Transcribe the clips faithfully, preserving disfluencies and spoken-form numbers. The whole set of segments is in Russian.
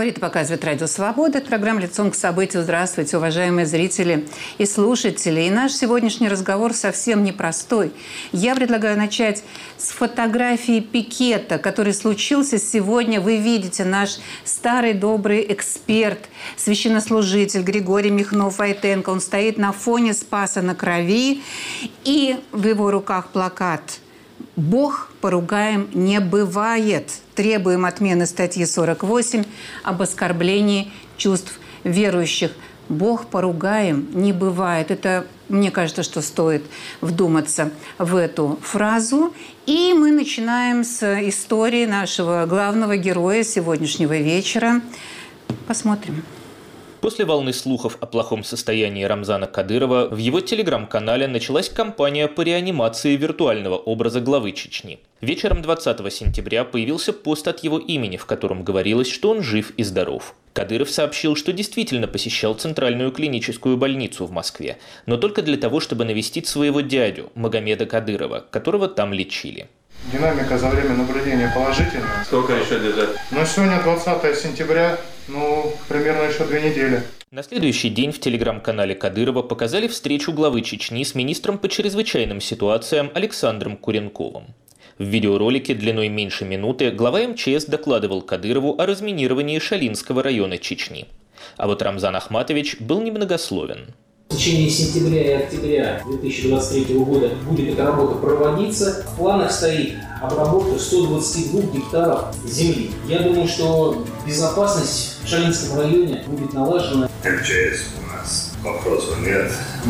Говорит и показывает Радио Свобода. Это программа «Лицом к событию». Здравствуйте, уважаемые зрители и слушатели. И наш сегодняшний разговор совсем непростой. Я предлагаю начать с фотографии пикета, который случился сегодня. Вы видите, наш старый добрый эксперт, священнослужитель Григорий Михнов-Войтенко. Он стоит на фоне Спаса на Крови, и в его руках плакат «Бог поругаем не бывает». Требуем отмены статьи сорок восемь об оскорблении чувств верующих. Бог поругаем не бывает. Это, мне кажется, что стоит вдуматься в эту фразу. И мы начинаем с истории нашего главного героя сегодняшнего вечера. Посмотрим. После волны слухов о плохом состоянии Рамзана Кадырова в его телеграм-канале началась кампания по реанимации виртуального образа главы Чечни. Вечером двадцатого сентября появился пост от его имени, в котором говорилось, что он жив и здоров. Кадыров сообщил, что действительно посещал Центральную клиническую больницу в Москве, но только для того, чтобы навестить своего дядю Магомеда Кадырова, которого там лечили. Динамика за время наблюдения положительная. Сколько еще лежат? Ну, сегодня двадцатое сентября, ну, примерно еще две недели. На следующий день в телеграм-канале Кадырова показали встречу главы Чечни с министром по чрезвычайным ситуациям Александром Куренковым. В видеоролике длиной меньше минуты глава эм че эс докладывал Кадырову о разминировании Шалинского района Чечни. А вот Рамзан Ахматович был немногословен. В течение сентября и октября две тысячи двадцать третьего года будет эта работа проводиться. В планах стоит обработка ста двадцати двух гектаров земли. Я думаю, что безопасность в Шалинском районе будет налажена. эм че эс у нас вопросов нет,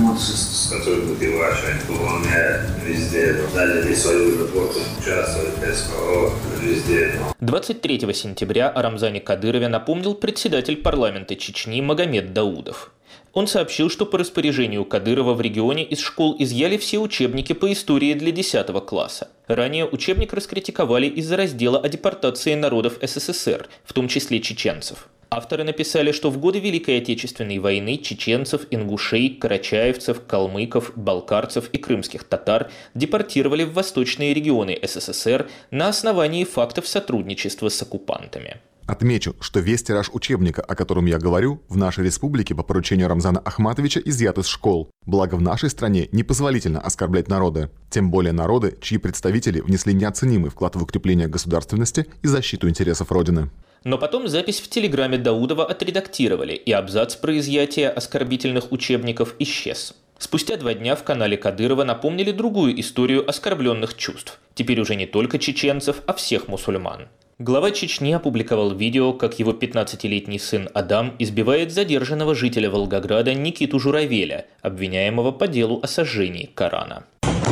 с которым добиваешь, выполняет везде, дали свою работу, участвует в эс ка о везде. двадцать третьего сентября о Рамзане Кадырове напомнил председатель парламента Чечни Магомед Даудов. Он сообщил, что по распоряжению Кадырова в регионе из школ изъяли все учебники по истории для десятого класса. Ранее учебник раскритиковали из-за раздела о депортации народов эс эс эс эр, в том числе чеченцев. Авторы написали, что в годы Великой Отечественной войны чеченцев, ингушей, карачаевцев, калмыков, балкарцев и крымских татар депортировали в восточные регионы эс эс эс эр на основании фактов сотрудничества с оккупантами. Отмечу, что весь тираж учебника, о котором я говорю, в нашей республике по поручению Рамзана Ахматовича изъят из школ. Благо в нашей стране непозволительно оскорблять народы. Тем более народы, чьи представители внесли неоценимый вклад в укрепление государственности и защиту интересов Родины. Но потом запись в телеграме Даудова отредактировали, и абзац про изъятие оскорбительных учебников исчез. Спустя два дня в канале Кадырова напомнили другую историю оскорбленных чувств. Теперь уже не только чеченцев, а всех мусульман. Глава Чечни опубликовал видео, как его пятнадцатилетний сын Адам избивает задержанного жителя Волгограда Никиту Журавеля, обвиняемого по делу о сожжении Корана.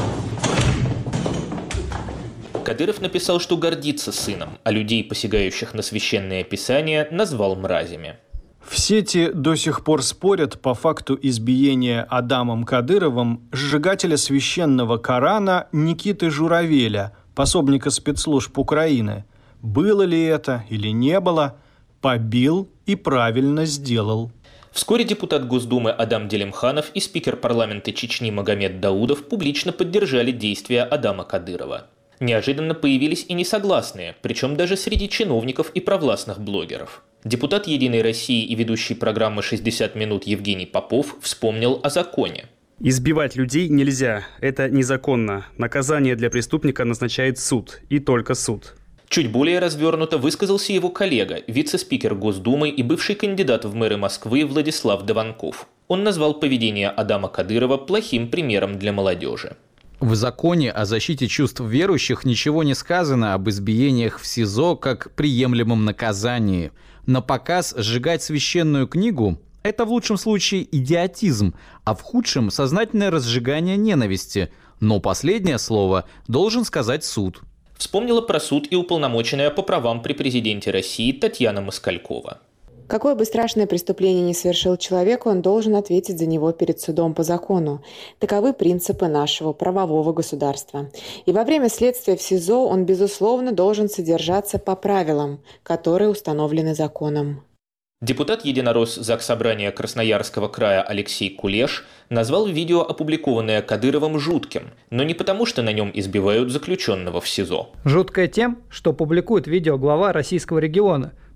Кадыров написал, что гордится сыном, а людей, посягающих на священное писание, назвал мразями. В сети до сих пор спорят по факту избиения Адамом Кадыровым сжигателя священного Корана Никиты Журавеля, пособника спецслужб Украины. Было ли это или не было, побил и правильно сделал. Вскоре депутат Госдумы Адам Делимханов и спикер парламента Чечни Магомед Даудов публично поддержали действия Адама Кадырова. Неожиданно появились и несогласные, причем даже среди чиновников и провластных блогеров. Депутат «Единой России» и ведущий программы «шестьдесят минут» Евгений Попов вспомнил о законе. Избивать людей нельзя, это незаконно. Наказание для преступника назначает суд, и только суд. Чуть более развернуто высказался его коллега, вице-спикер Госдумы и бывший кандидат в мэры Москвы Владислав Дованков. Он назвал поведение Адама Кадырова плохим примером для молодежи. В законе о защите чувств верующих ничего не сказано об избиениях в СИЗО как приемлемом наказании. На показ сжигать священную книгу – это в лучшем случае идиотизм, а в худшем – сознательное разжигание ненависти. Но последнее слово должен сказать суд. Вспомнила про суд и уполномоченная по правам при президенте России Татьяна Москалькова. Какое бы страшное преступление ни совершил человек, он должен ответить за него перед судом по закону. Таковы принципы нашего правового государства. И во время следствия в СИЗО он, безусловно, должен содержаться по правилам, которые установлены законом. Депутат «Единорос» Заксобрания Красноярского края Алексей Кулеш назвал видео, опубликованное Кадыровым, жутким, но не потому, что на нем избивают заключенного в СИЗО. Жуткое тем, что публикует видео глава российского региона,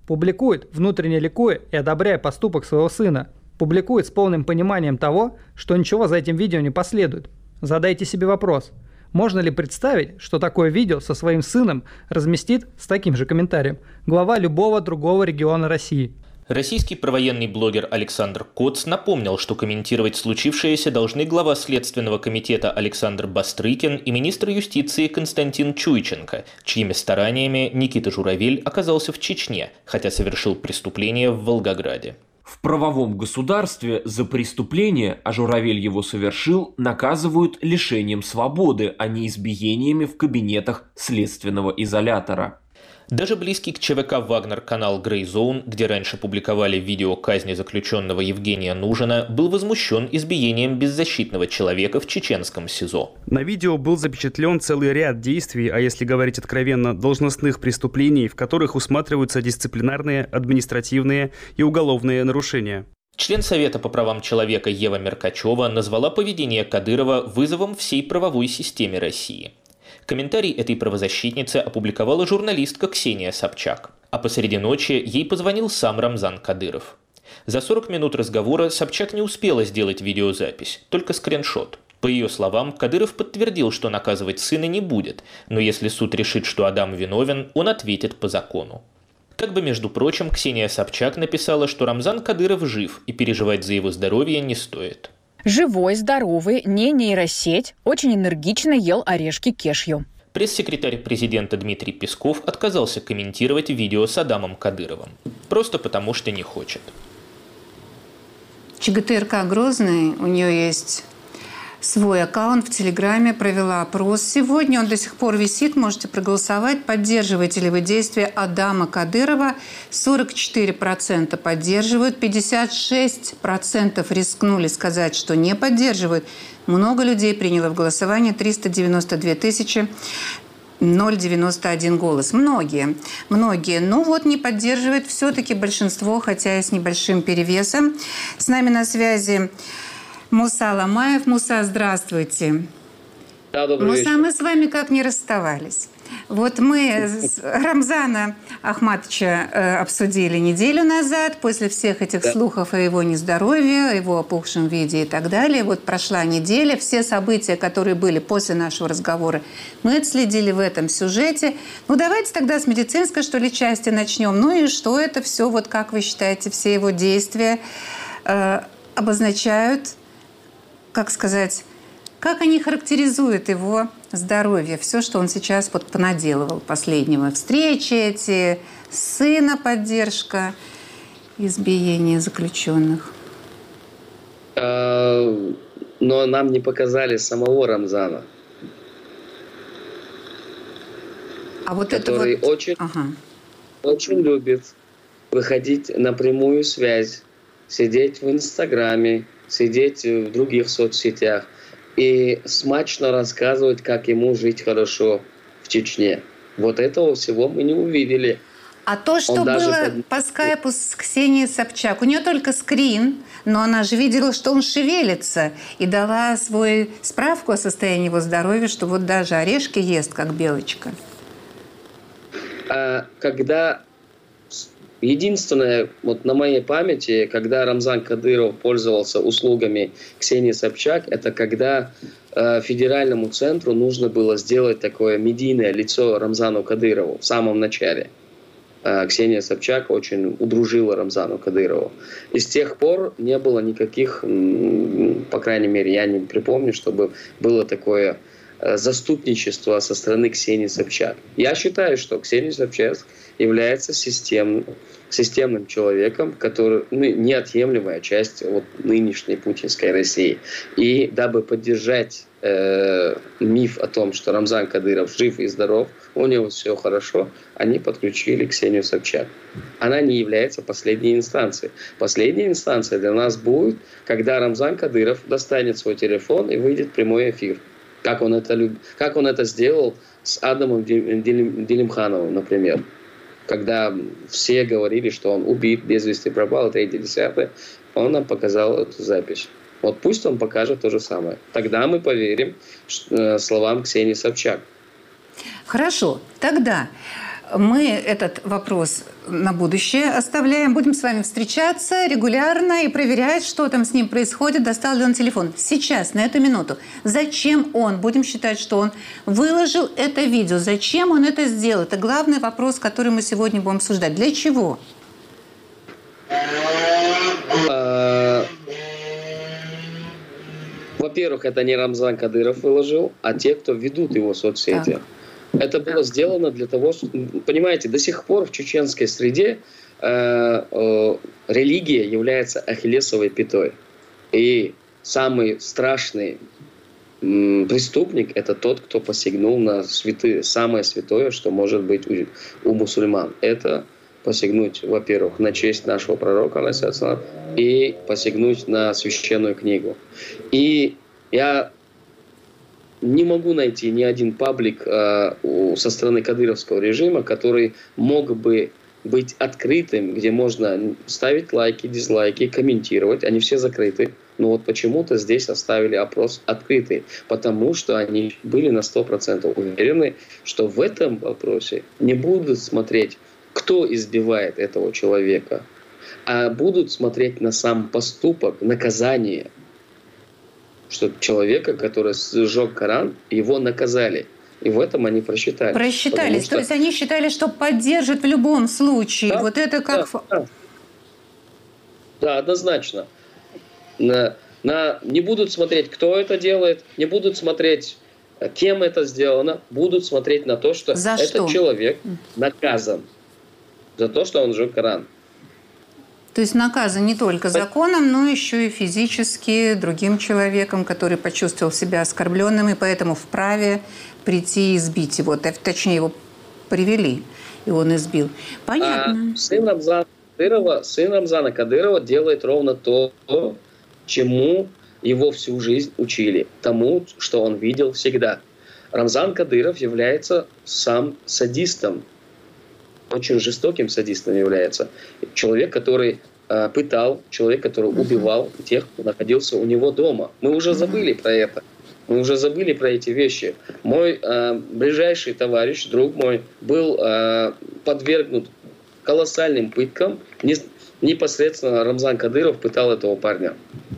Публикует, внутренне ликуя и одобряя поступок своего сына. Публикует с полным пониманием того, что ничего за этим видео не последует. Задайте себе вопрос. Можно ли представить, что такое видео со своим сыном разместит с таким же комментарием глава любого другого региона России? Российский провоенный блогер Александр Коц напомнил, что комментировать случившееся должны глава Следственного комитета Александр Бастрыкин и министр юстиции Константин Чуйченко, чьими стараниями Никита Журавель оказался в Чечне, хотя совершил преступление в Волгограде. В правовом государстве за преступление, а Журавель его совершил, наказывают лишением свободы, а не избиениями в кабинетах следственного изолятора. Даже близкий к ЧВК «Вагнер» канал Grey Zone, где раньше публиковали видео казни заключенного Евгения Нужина, был возмущен избиением беззащитного человека в чеченском СИЗО. На видео был запечатлен целый ряд действий, а если говорить откровенно, должностных преступлений, в которых усматриваются дисциплинарные, административные и уголовные нарушения. Член Совета по правам человека Ева Меркачева назвала поведение Кадырова вызовом всей правовой системе России. Комментарий этой правозащитницы опубликовала журналистка Ксения Собчак. А посреди ночи ей позвонил сам Рамзан Кадыров. За сорок минут разговора Собчак не успела сделать видеозапись, только скриншот. По ее словам, Кадыров подтвердил, что наказывать сына не будет, но если суд решит, что Адам виновен, он ответит по закону. Как бы, между прочим, Ксения Собчак написала, что Рамзан Кадыров жив и переживать за его здоровье не стоит. Живой, здоровый, не нейросеть, очень энергично ел орешки кешью. Пресс-секретарь президента Дмитрий Песков отказался комментировать видео с Адамом Кадыровым. Просто потому, что не хочет. ЧГТРК Грозный, у нее есть свой аккаунт в Телеграме, провела опрос. Сегодня он до сих пор висит, можете проголосовать. Поддерживаете ли вы действия Адама Кадырова? сорок четыре процента поддерживают, пятьдесят шесть процентов рискнули сказать, что не поддерживают. Много людей приняло в голосование, триста девяносто две тысячи, ноль девяносто один голос. Многие, многие. Ну вот не поддерживает все-таки большинство, хотя и с небольшим перевесом. С нами на связи Муса Ламаев. Муса, здравствуйте. Да, добрый Муса, вечер. мы с вами как не расставались. Вот мы Рамзана Ахматовича э, обсудили неделю назад, после всех этих да. слухов о его нездоровье, о его опухшем виде и так далее. Вот прошла неделя, все события, которые были после нашего разговора, мы отследили в этом сюжете. Ну, давайте тогда с медицинской, что ли, части начнем. Ну и что это все, вот как вы считаете, все его действия э, обозначают, как сказать, как они характеризуют его здоровье, все, что он сейчас вот понаделывал последнего. Встречи эти, сына поддержка, избиение заключенных. А, но нам не показали самого Рамзана. А вот который это вот... очень, ага. очень любит выходить на прямую связь, сидеть в Инстаграме, сидеть в других соцсетях и смачно рассказывать, как ему жить хорошо в Чечне. Вот этого всего мы не увидели. А то, что Он было под... по скайпу с Ксенией Собчак, у нее только скрин, но она же видела, что он шевелится, и дала свою справку о состоянии его здоровья, что вот даже орешки ест, как белочка. А когда... Единственное, вот на моей памяти, когда Рамзан Кадыров пользовался услугами Ксении Собчак, это когда э, федеральному центру нужно было сделать такое медийное лицо Рамзану Кадырову в самом начале. Э, Ксения Собчак очень удружила Рамзану Кадырову. И с тех пор не было никаких, по крайней мере, я не припомню, чтобы было такое э, заступничество со стороны Ксении Собчак. Я считаю, что Ксения Собчак является системным, системным человеком, который ну, неотъемлемая часть вот, нынешней путинской России. И дабы поддержать э, миф о том, что Рамзан Кадыров жив и здоров, у него все хорошо, они подключили Ксению Собчак. Она не является последней инстанцией. Последняя инстанция для нас будет, когда Рамзан Кадыров достанет свой телефон и выйдет в прямой эфир. Как он это, люб... как он это сделал с Адамом Делимхановым, например. Когда все говорили, что он убит, без вести пропал, третье, десятое, он нам показал эту запись. Вот пусть он покажет то же самое. Тогда мы поверим словам Ксении Собчак. Хорошо. Тогда Мы этот вопрос на будущее оставляем. Будем с вами встречаться регулярно и проверять, что там с ним происходит, достал ли он телефон. Сейчас, на эту минуту. Зачем он? Будем считать, что он выложил это видео. Зачем он это сделал? Это главный вопрос, который мы сегодня будем обсуждать. Для чего? Во-первых, это не Рамзан Кадыров выложил, а те, кто ведут его соцсети. Так. Это было сделано для того, что, понимаете, до сих пор в чеченской среде э, э, религия является ахиллесовой пятой. И самый страшный э, преступник – это тот, кто посягнул на святые, самое святое, что может быть у, у мусульман. Это посягнуть, во-первых, на честь нашего пророка, и посягнуть на священную книгу. И я не могу найти ни один паблик э, со стороны кадыровского режима, который мог бы быть открытым, где можно ставить лайки, дизлайки, комментировать. Они все закрыты. Но вот почему-то здесь оставили опрос открытый, потому что они были на сто процентов уверены, что в этом вопросе не будут смотреть, кто избивает этого человека, а будут смотреть на сам поступок, наказание. Что человека, который сжег Коран, его наказали. И в этом они просчитались. Просчитались. Что... То есть они считали, что поддержат в любом случае. Да, вот это как... Да, да. Да, однозначно. На, на, не будут смотреть, кто это делает, не будут смотреть, кем это сделано, будут смотреть на то, что За этот что? человек наказан за то, что он сжег Коран. То есть наказан не только законом, но еще и физически другим человеком, который почувствовал себя оскорбленным, и поэтому вправе прийти и избить его. Точнее, его привели, и он избил. Понятно. А сын Рамзана Кадырова, сын Рамзана Кадырова делает ровно то, чему его всю жизнь учили. Тому, что он видел всегда. Рамзан Кадыров является сам садистом. Очень жестоким садистом является. Человек, который э, пытал, человек, который убивал тех, кто находился у него дома. Мы уже забыли про это. Мы уже забыли про эти вещи. Мой э, ближайший товарищ, друг мой, был э, подвергнут колоссальным пыткам. Не, непосредственно Рамзан Кадыров пытал этого парня.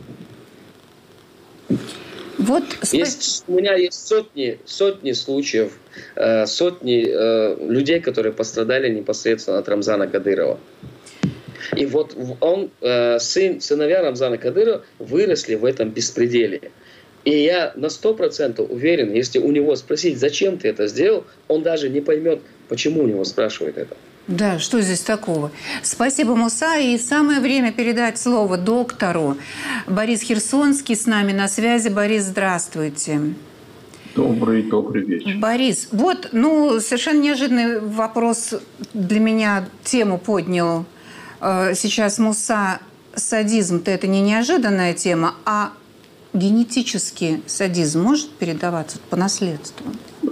Вот... Есть, у меня есть сотни, сотни случаев, э, сотни э, людей, которые пострадали непосредственно от Рамзана Кадырова. И вот он, э, сын, сыновья Рамзана Кадырова выросли в этом беспределе. И я на сто процентов уверен, если у него спросить, зачем ты это сделал, он даже не поймет, почему у него спрашивают это. Да, что здесь такого? Спасибо, Муса. И самое время передать слово доктору. Борис Херсонский с нами на связи. Борис, здравствуйте. Добрый, добрый вечер. Борис, вот, ну, совершенно неожиданный вопрос для меня, тему поднял сейчас Муса. Садизм-то это не неожиданная тема, а генетический садизм может передаваться по наследству?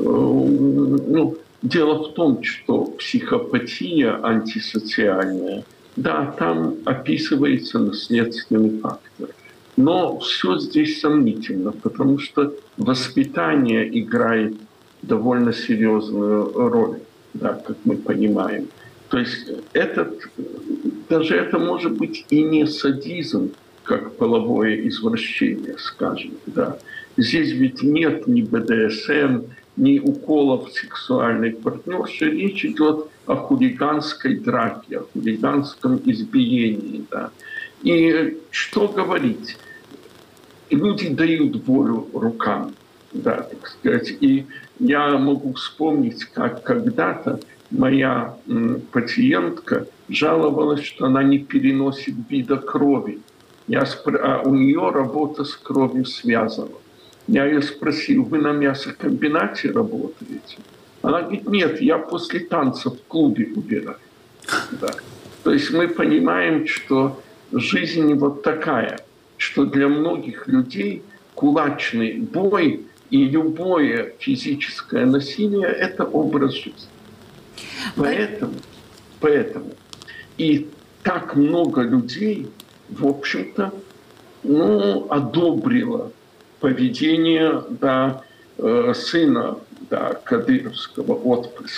Ну, дело в том, что психопатия антисоциальная, да, там описывается наследственный фактор. Но все здесь сомнительно, потому что воспитание играет довольно серьезную роль, да, как мы понимаем. То есть этот, даже это может быть и не садизм, как половое извращение, скажем. Да. Здесь ведь нет ни бэ дэ эс эм, ни уколов сексуальной партнерши. Речь идет о хулиганской драке, о хулиганском избиении. Да. И что говорить? Люди дают волю рукам, да, так сказать. И я могу вспомнить, как когда-то моя м, пациентка жаловалась, что она не переносит вида крови. Я спр... А у нее работа с кровью связана. Я ее спросил, вы на мясокомбинате работаете? Она говорит, нет, я после танцев в клубе убираю. Да. То есть мы понимаем, что жизнь вот такая, что для многих людей кулачный бой и любое физическое насилие – это образ жизни. Поэтому, поэтому и так много людей, в общем-то, ну, одобрило поведение, да, э, сына, да, кадыровского отпрыска.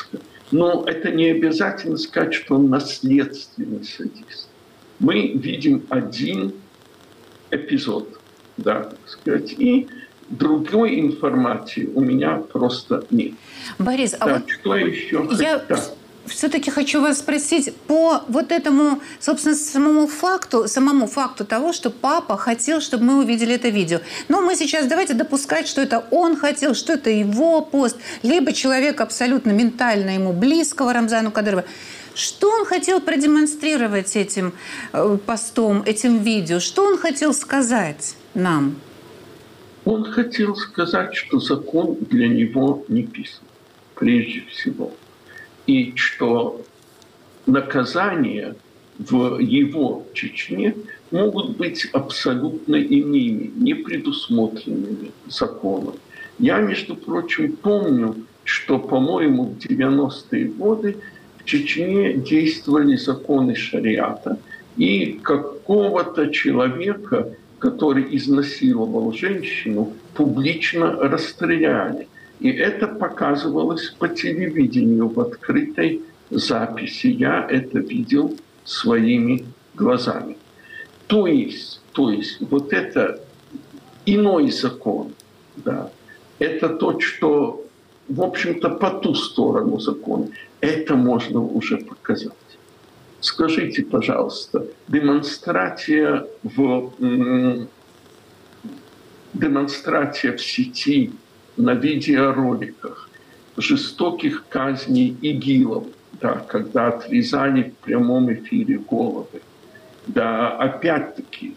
Но это не обязательно сказать, что он наследственный садист. Мы видим один эпизод, да, так сказать, и другой информации у меня просто нет. Борис, а да, вот что еще? Я... Да. Все-таки хочу вас спросить по вот этому, собственно, самому факту, самому факту того, что папа хотел, чтобы мы увидели это видео. Но мы сейчас давайте допускать, что это он хотел, что это его пост, либо человек абсолютно ментально ему близкого Рамзану Кадырову. Что он хотел продемонстрировать этим постом, этим видео? Что он хотел сказать нам? Он хотел сказать, что закон для него не писан, прежде всего. И что наказания в его Чечне могут быть абсолютно иными, не предусмотренными законом. Я, между прочим, помню, что, по-моему, в девяностые годы в Чечне действовали законы шариата, и какого-то человека, который изнасиловал женщину, публично расстреляли. И это показывалось по телевидению в открытой записи. Я это видел своими глазами. То есть, то есть вот это иной закон, да, это то, что, в общем-то, по ту сторону закона. Это можно уже показать. Скажите, пожалуйста, демонстрация в, демонстрация в сети на видеороликах жестоких казней игилов, да, когда отрезали в прямом эфире головы. Да, опять-таки,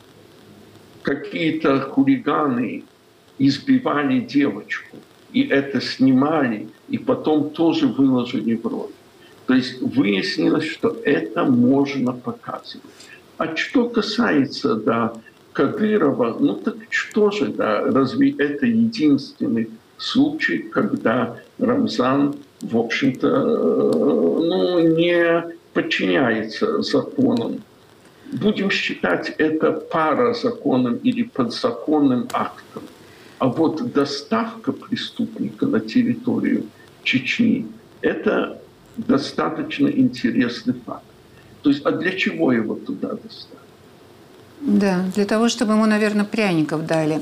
какие-то хулиганы избивали девочку, и это снимали, и потом тоже выложили в ролик. То есть выяснилось, что это можно показывать. А что касается, да, Кадырова, ну так что же, да, разве это единственный случай, когда Рамзан, в общем-то, ну, не подчиняется законам? Будем считать это паразаконным или подзаконным актом. А вот доставка преступника на территорию Чечни – это достаточно интересный факт. То есть, а для чего его туда доставить? Да, для того, чтобы ему, наверное, пряников дали.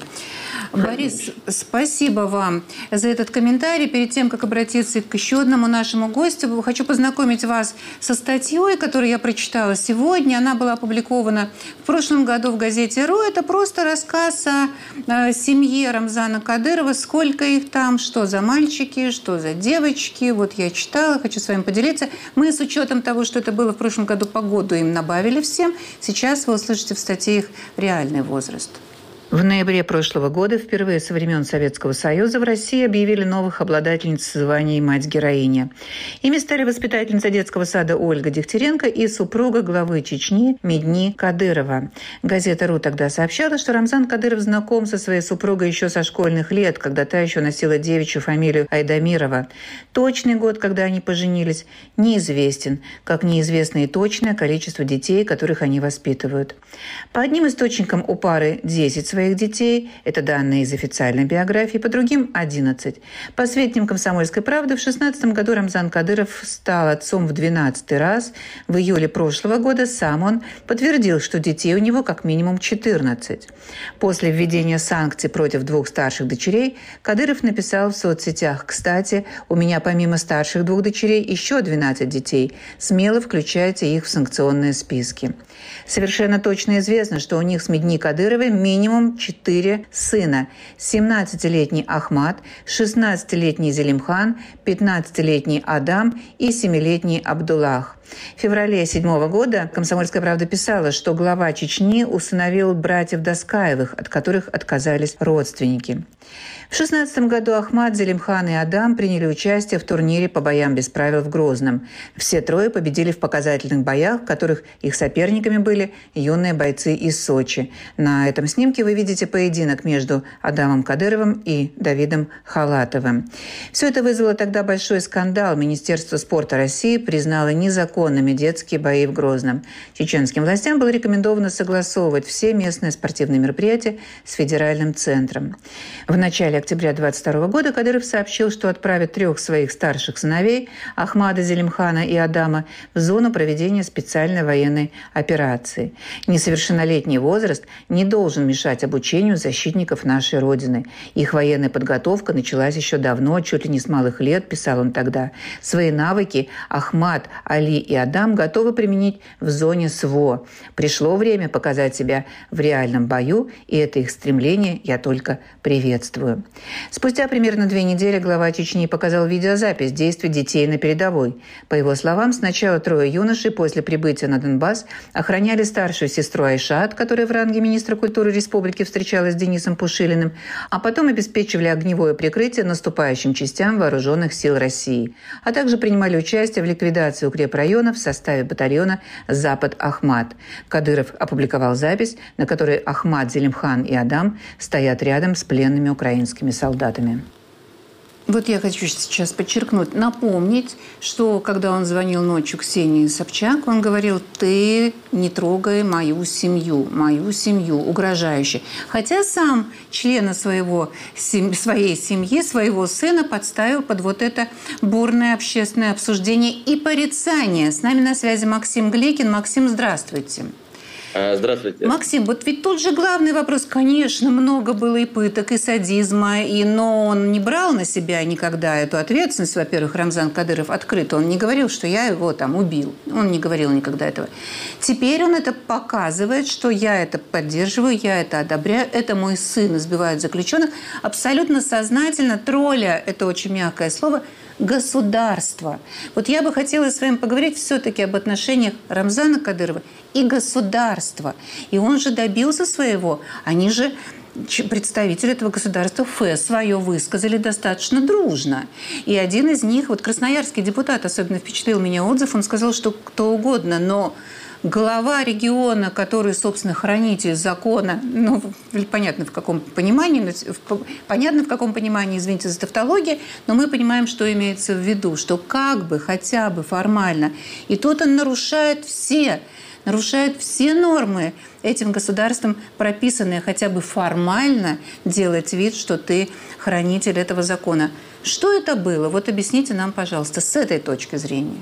Борис, спасибо вам за этот комментарий. Перед тем, как обратиться к еще одному нашему гостю, хочу познакомить вас со статьей, которую я прочитала сегодня. Она была опубликована в прошлом году в газете «Ро». Это просто рассказ о, о семье Рамзана Кадырова. Сколько их там, что за мальчики, что за девочки. Вот я читала, хочу с вами поделиться. Мы с учетом того, что это было в прошлом году по году, им набавили всем. Сейчас вы услышите в статье их реальный возраст. В ноябре прошлого года впервые со времен Советского Союза в России объявили новых обладательниц звания «Мать-героиня». Ими стали воспитательница детского сада Ольга Дегтяренко и супруга главы Чечни Медни Кадырова. Газета «Ру» тогда сообщала, что Рамзан Кадыров знаком со своей супругой еще со школьных лет, когда та еще носила девичью фамилию Айдамирова. Точный год, когда они поженились, неизвестен, как неизвестно и точное количество детей, которых они воспитывают. По одним источникам у пары десять своих своих детей. Это данные из официальной биографии. По другим – одиннадцать. По сведениям «Комсомольской правды», в шестнадцатом году Рамзан Кадыров стал отцом в двенадцатый раз. В июле прошлого года сам он подтвердил, что детей у него как минимум четырнадцать. После введения санкций против двух старших дочерей Кадыров написал в соцсетях: «Кстати, у меня помимо старших двух дочерей еще двенадцать детей. Смело включайте их в санкционные списки». Совершенно точно известно, что у них с Медни Кадыровой минимум четыре сына. семнадцатилетний Ахмад, шестнадцатилетний Зелимхан, пятнадцатилетний Адам и семилетний Абдуллах. В феврале седьмого года «Комсомольская правда» писала, что глава Чечни усыновил братьев Доскаевых, от которых отказались родственники. В шестнадцатом году Ахмад, Зелимхан и Адам приняли участие в турнире по боям без правил в Грозном. Все трое победили в показательных боях, в которых их соперниками были юные бойцы из Сочи. На этом снимке вы видите поединок между Адамом Кадыровым и Давидом Халатовым. Все это вызвало тогда большой скандал. Министерство спорта России признало незаконным незаконными детские бои в Грозном. Чеченским властям было рекомендовано согласовывать все местные спортивные мероприятия с федеральным центром. В начале октября двадцать второго года Кадыров сообщил, что отправит трех своих старших сыновей Ахмада, Зелимхана и Адама в зону проведения специальной военной операции. Несовершеннолетний возраст не должен мешать обучению защитников нашей Родины. Их военная подготовка началась еще давно, чуть ли не с малых лет, писал он тогда. Свои навыки Ахмад, Али и Адам готовы применить в зоне СВО. Пришло время показать себя в реальном бою, и это их стремление я только приветствую. Спустя примерно две недели глава Чечни показал видеозапись действий детей на передовой. По его словам, сначала трое юношей после прибытия на Донбасс охраняли старшую сестру Айшат, которая в ранге министра культуры республики встречалась с Денисом Пушилиным, а потом обеспечивали огневое прикрытие наступающим частям вооруженных сил России, а также принимали участие в ликвидации укрепрайонов в составе батальона «Запад-Ахмат». Кадыров опубликовал запись, на которой Ахмад, Зелимхан и Адам стоят рядом с пленными украинскими солдатами. Вот я хочу сейчас подчеркнуть, напомнить, что когда он звонил ночью Ксении Собчак, он говорил: «Ты не трогай мою семью, мою семью», угрожающе. Хотя сам члена своего, сем, своей семьи, своего сына подставил под вот это бурное общественное обсуждение и порицание. С нами на связи Максим Гликин. Максим, здравствуйте. Здравствуйте. Максим, вот ведь тут же главный вопрос. Конечно, много было и пыток, и садизма, и, но он не брал на себя никогда эту ответственность. Во-первых, Рамзан Кадыров открыто. Он не говорил, что я его там убил. Он не говорил никогда этого. Теперь он это показывает, что я это поддерживаю, я это одобряю. Это мой сын избивает заключенных. Абсолютно сознательно, тролля, это очень мягкое слово, государство. Вот я бы хотела с вами поговорить все-таки об отношениях Рамзана Кадырова и государства. И он же добился своего. Они же, представители этого государства, Ф свое высказали достаточно дружно. И один из них, вот красноярский депутат, особенно впечатлил меня отзыв, он сказал, что кто угодно, но глава региона, который, собственно, хранитель закона, ну, понятно в каком понимании, понятно в каком понимании, извините за тавтологию, но мы понимаем, что имеется в виду, что как бы, хотя бы формально, и тут он нарушает все, нарушает все нормы этим государством прописанные, хотя бы формально делать вид, что ты хранитель этого закона. Что это было? Вот объясните нам, пожалуйста, с этой точки зрения.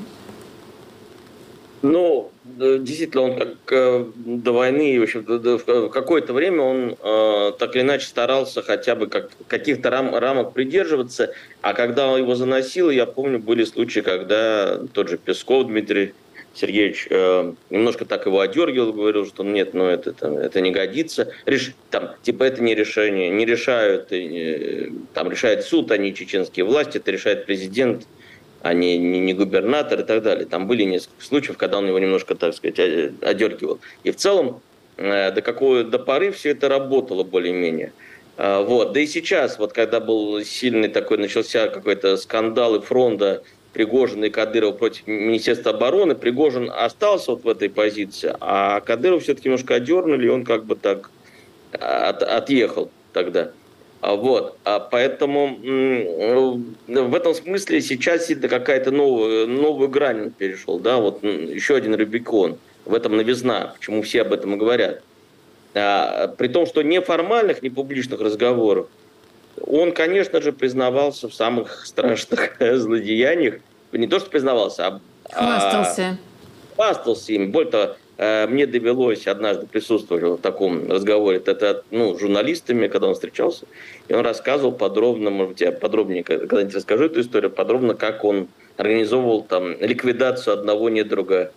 Ну, действительно, он как до войны, в общем, в какое-то время он э, так или иначе старался хотя бы как, каких-то рам, рамок придерживаться, а когда он его заносил, я помню, были случаи, когда тот же Песков Дмитрий Сергеевич э, немножко так его одергивал, говорил, что нет, ну это, это, это не годится. Реш, там, типа это не решение, не решают, э, там решает суд, а не чеченские власти, это решает президент, а не, не, не губернатор и так далее. Там были несколько случаев, когда он его немножко, так сказать, одергивал. И в целом э, до какой до поры все это работало более-менее. Э, вот. Да и сейчас, вот когда был сильный такой, начался какой-то скандал и фронта Пригожина и Кадырова против Министерства обороны, Пригожин остался вот в этой позиции, а Кадыров все-таки немножко одернули, и он как бы так от, отъехал тогда. Вот, а поэтому в этом смысле сейчас это какая-то новая, новую грань перешел, да, вот еще один Рубикон, в этом новизна, почему все об этом и говорят. А, при том, что неформальных, не публичных разговоров, он, конечно же, признавался в самых страшных злодеяниях, не то что признавался, а хвастался, а, хвастался им, более того, мне довелось однажды присутствовать в таком разговоре, это ну, с журналистами, когда он встречался, и он рассказывал подробно, может быть, я подробнее когда-нибудь расскажу эту историю, подробно, как он организовывал там ликвидацию одного недруга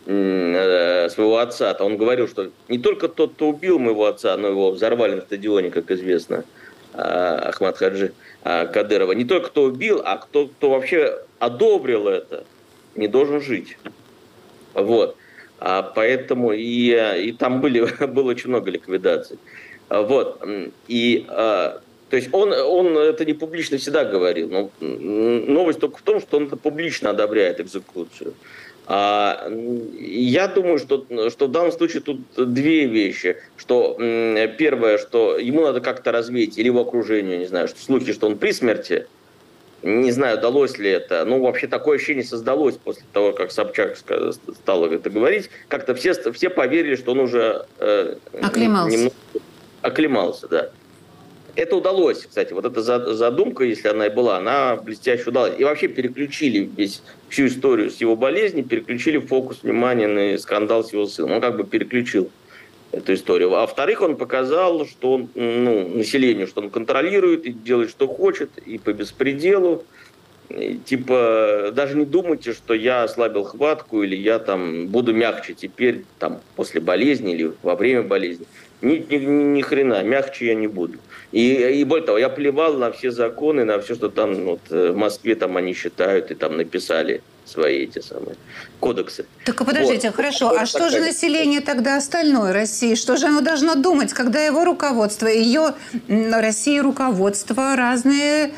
э, своего отца. Он говорил, что не только тот, кто убил моего отца, но его взорвали на стадионе, как известно, Ахмад Хаджи Кадырова, не только кто убил, а кто, кто вообще одобрил это, не должен жить. Вот. А поэтому и, и там были, было очень много ликвидаций. Вот. И, а, то есть он, он это не публично всегда говорил. Но новость только в том, что он это публично одобряет экзекуцию. А, я думаю, что, что в данном случае тут две вещи. Что первое, что ему надо как-то развеять, или его окружению, не знаю, что слухи, что он при смерти, Не знаю, удалось ли это. Ну, вообще такое ощущение создалось после того, как Собчак стал это говорить. Как-то все, все поверили, что он уже э, оклемался. Немного оклемался, да. Это удалось, кстати. Вот эта задумка, если она и была, она блестяще удалась. И вообще переключили весь, всю историю с его болезни, переключили фокус внимания на скандал с его сыном. Он как бы переключил эту историю. А во-вторых, он показал, что он, ну, населению, что он контролирует и делает, что хочет, и по беспределу. И, типа, даже не думайте, что я ослабил хватку, или я там буду мягче теперь, там, после болезни или во время болезни. Ни, ни, ни хрена, мягче я не буду. И, и более того, я плевал на все законы, на все, что там вот, в Москве там они считают и там написали свои эти самые кодексы. Так подождите, вот. Хорошо, а что же население тогда остальное России? Что же оно должно думать, когда его руководство, ее России руководство разные...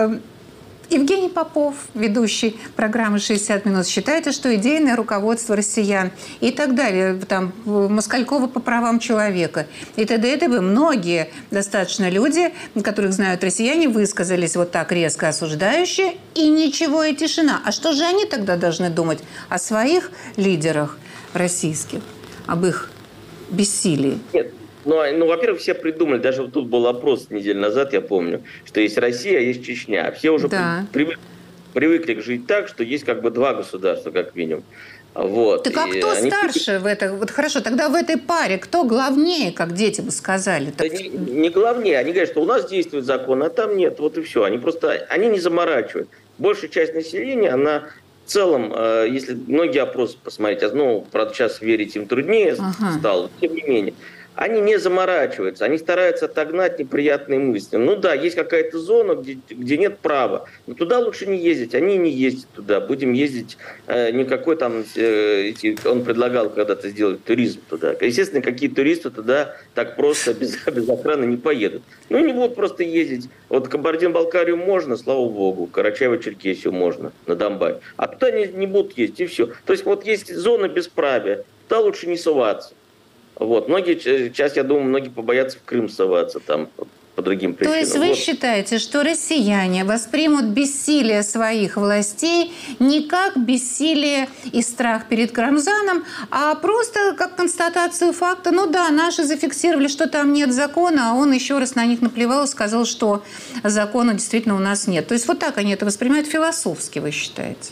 Евгений Попов, ведущий программы «шестьдесят минут», считает, что идейное руководство россиян и так далее, там, Москалькова по правам человека и т.д. и т.п. Многие достаточно люди, которых знают россияне, высказались вот так резко осуждающие, и ничего, и тишина. А что же они тогда должны думать о своих лидерах российских, об их бессилии? Нет. Ну, ну, во-первых, все придумали, даже вот тут был опрос неделю назад, я помню, что есть Россия, а есть Чечня. Все уже да. привык, привыкли жить так, что есть как бы два государства, как минимум. Вот. Так а и кто они... старше в этой... Вот хорошо, тогда в этой паре кто главнее, как дети бы сказали? Да не, не главнее. Они говорят, что у нас действует закон, а там нет. Вот и все. Они просто... Они не заморачивают. Большая часть населения, она... В целом, если многие опросы посмотреть, ну, правда, сейчас верить им труднее ага. стало, тем не менее, они не заморачиваются, они стараются отогнать неприятные мысли. Ну да, есть какая-то зона, где, где нет права, но туда лучше не ездить, они не ездят туда. Будем ездить, э, никакой там, э, он предлагал когда-то сделать туризм туда. Естественно, какие туристы туда так просто без, без охраны не поедут. Ну, не будут просто ездить. Вот Кабардино-Балкарию можно, слава богу, Карачаево-Черкесию можно, на Донбасс. А туда не, не будут ездить, и все. То есть вот есть зона бесправия, туда лучше не соваться. Вот. Многие, сейчас, я думаю, многие побоятся в Крым соваться там по, по другим причинам. То есть вы вот. считаете, что россияне воспримут бессилие своих властей не как бессилие и страх перед Рамзаном, а просто как констатацию факта, ну да, наши зафиксировали, что там нет закона, а он еще раз на них наплевал и сказал, что закона действительно у нас нет. То есть вот так они это воспринимают философски, вы считаете?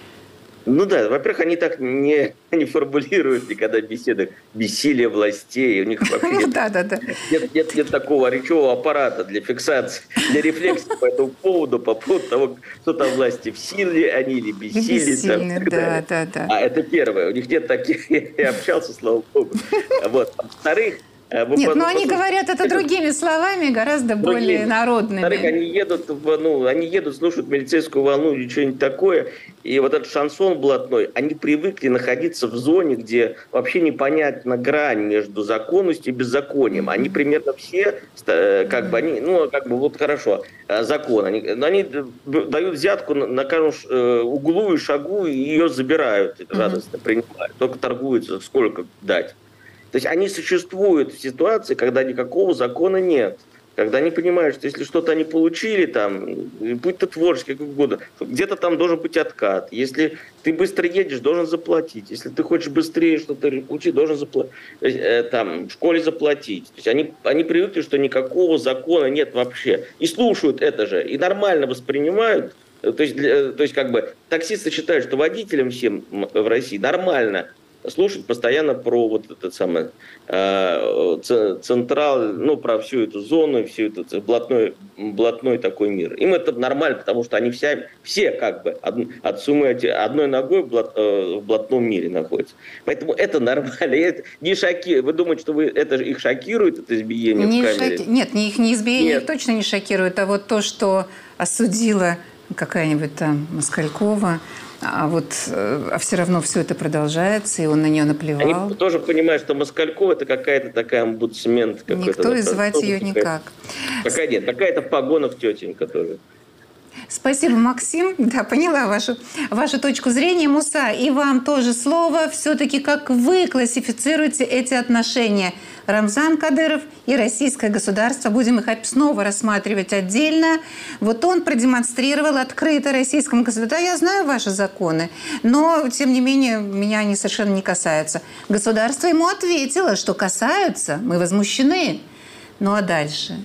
Ну да, во-первых, они так не, не формулируют никогда в беседах бессилие властей. У них вообще нет, да, да, да. Нет, нет, нет такого речевого аппарата для фиксации, для рефлексии по этому поводу, по поводу того, кто там власти, в силе они или бессилие. Бессильны, там, да, да, да. А это первое. У них нет таких, я общался, слава богу. Вот. А во-вторых, Нет, но они говорят это другими словами, гораздо другими. более народными. Во-вторых, они едут, ну, они едут, слушают милицейскую волну или что-нибудь такое, и вот этот шансон блатной, они привыкли находиться в зоне, где вообще непонятна грань между законностью и беззаконием. Они примерно все, как бы, они, ну, как бы, вот хорошо, закон. Они, они дают взятку на, на каждом углу и шагу, и ее забирают, радостно принимают. Только торгуются, сколько дать. То есть они существуют в ситуации, когда никакого закона нет. Когда они понимают, что если что-то они получили, там, будь то творческий, как угодно, где-то там должен быть откат. Если ты быстро едешь, должен заплатить. Если ты хочешь быстрее что-то получить, должен заплатить. Там, в школе заплатить. То есть они, они привыкли, что никакого закона нет вообще. И слушают это же. И нормально воспринимают. То есть, то есть как бы, таксисты считают, что водителям всем в России нормально слушать постоянно про вот этот самый э, централ, ну, про всю эту зону, всю эту блатной, блатной такой мир. Им это нормально, потому что они вся, все как бы от, от суммы одной ногой в, блат, э, в блатном мире находятся. Поэтому это нормально. Это не шокирует. Вы думаете, что вы, это их шокирует, это избиение не в камере? Шоки... Нет, не их не избиение, Нет. их точно не шокирует, а вот то, что осудила какая-нибудь там Москалькова, а вот а все равно все это продолжается, и он на нее наплевал. Они тоже понимают, что Москалькова это какая-то такая омбудсмен. Никто и звать ее никак. Какая нет, какая-то в погонах тетенька тоже. Спасибо, Максим. Да, поняла вашу, вашу точку зрения. Муса, и вам тоже слово. Все-таки как вы классифицируете эти отношения? Рамзан Кадыров и российское государство. Будем их снова рассматривать отдельно. Вот он продемонстрировал открыто российскому государству. Да, я знаю ваши законы, но, тем не менее, меня они совершенно не касаются. Государство ему ответило, что касаются. Мы возмущены. Ну а дальше?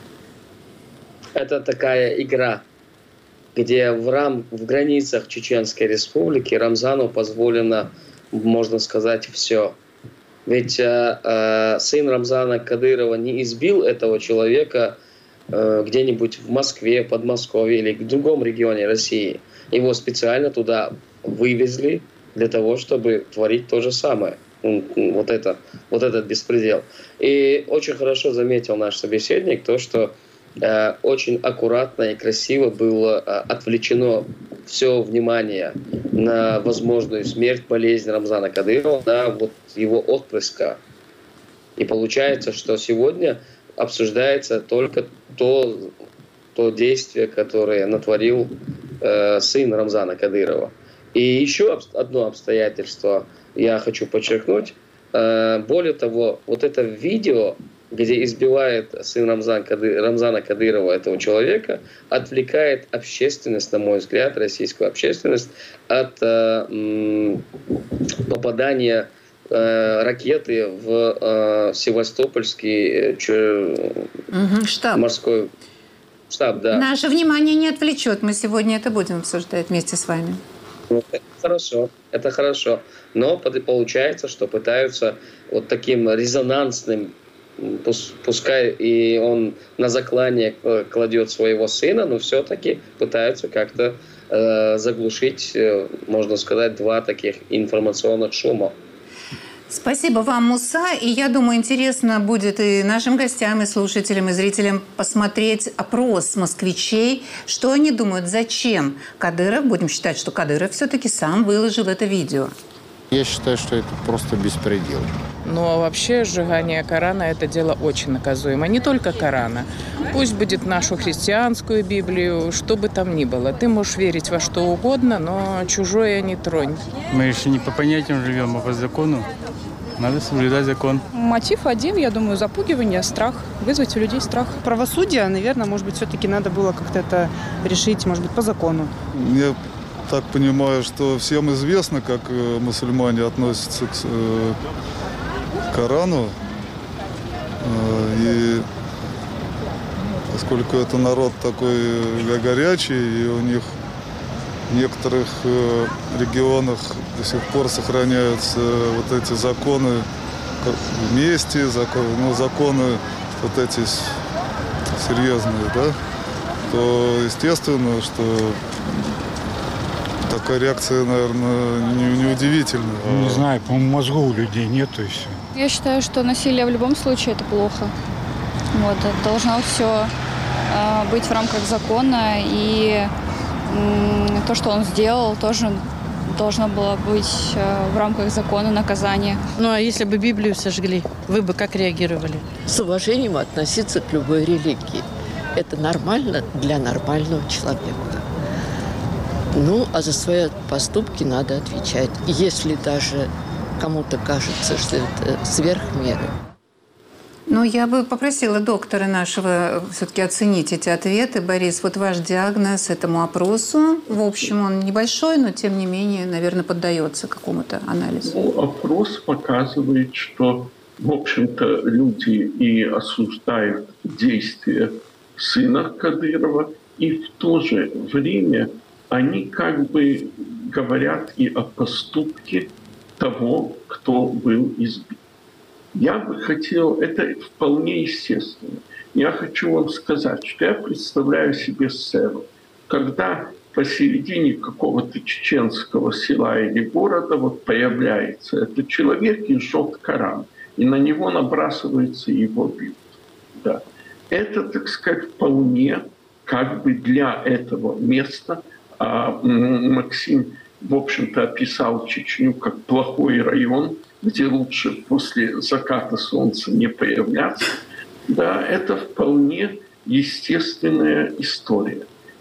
Это такая игра, где в, рам, в границах Чеченской Республики Рамзану позволено, можно сказать, все. Ведь э, э, сын Рамзана Кадырова не избил этого человека э, где-нибудь в Москве, Подмосковье или в другом регионе России. Его специально туда вывезли для того, чтобы творить то же самое. Вот, это, вот этот беспредел. И очень хорошо заметил наш собеседник то, что э, очень аккуратно и красиво было э, отвлечено все внимание на возможную смерть, болезнь Рамзана Кадырова, на вот его отпрыска. И получается, что сегодня обсуждается только то, то действие, которое натворил э, сын Рамзана Кадырова. И еще одно обстоятельство я хочу подчеркнуть. Э, более того, вот это видео, где избивает сын Рамзан Кады... Рамзана Кадырова этого человека, отвлекает общественность, на мой взгляд, российскую общественность, от э, м, попадания э, ракеты в э, Севастопольский э, ч... угу, штаб. морской штаб. Да. Наше внимание не отвлечет. Мы сегодня это будем обсуждать вместе с вами. Это хорошо, это хорошо. Но получается, что пытаются вот таким резонансным, пускай и он на заклание кладет своего сына, но все-таки пытаются как-то э, заглушить, э, можно сказать, два таких информационных шума. Спасибо вам, Муса. И я думаю, интересно будет и нашим гостям, и слушателям, и зрителям посмотреть опрос москвичей, что они думают, зачем Кадыров, будем считать, что Кадыров все-таки сам выложил это видео. Я считаю, что это просто беспредел. Ну, а вообще сжигание Корана – это дело очень наказуемо. Не только Корана. Пусть будет нашу христианскую Библию, что бы там ни было. Ты можешь верить во что угодно, но чужое не тронь. Мы еще не по понятиям живем, а по закону. Надо соблюдать закон. Мотив один, я думаю, запугивание, страх. Вызвать у людей страх. Правосудие, наверное, может быть, все-таки надо было как-то это решить, может быть, по закону. Я так понимаю, что всем известно, как мусульмане относятся к Корану. И поскольку это народ такой горячий, и у них в некоторых регионах до сих пор сохраняются вот эти законы мести, законы, ну, законы вот эти серьезные, да, то естественно, что такая реакция, наверное, неудивительна. Не, не знаю, по-моему, мозгу у людей нет, и все. Я считаю, что насилие в любом случае это плохо. Вот, должно все э, быть в рамках закона, и э, то, что он сделал, тоже должно было быть э, в рамках закона наказания. Ну а если бы Библию сожгли, вы бы как реагировали? С уважением относиться к любой религии. Это нормально для нормального человека. Ну, а за свои поступки надо отвечать. Если даже кому-то кажется, что это сверх меры. Ну, я бы попросила доктора нашего все-таки оценить эти ответы. Борис, вот ваш диагноз этому опросу. В общем, он небольшой, но, тем не менее, наверное, поддается какому-то анализу. Ну, опрос показывает, что, в общем-то, люди и осуждают действия сына Кадырова, и в то же время они как бы говорят и о поступке того, кто был избит. Я бы хотел, это вполне естественно. Я хочу вам сказать, что я представляю себе сцену, когда посередине какого-то чеченского села или города вот появляется этот человек и жжет Коран, и на него набрасываются и его бьют. Да. Это, так сказать, вполне как бы для этого места. А Максим, в общем-то, описал Чечню как плохой район, где лучше после заката солнца не появляться. Да, это вполне естественная история.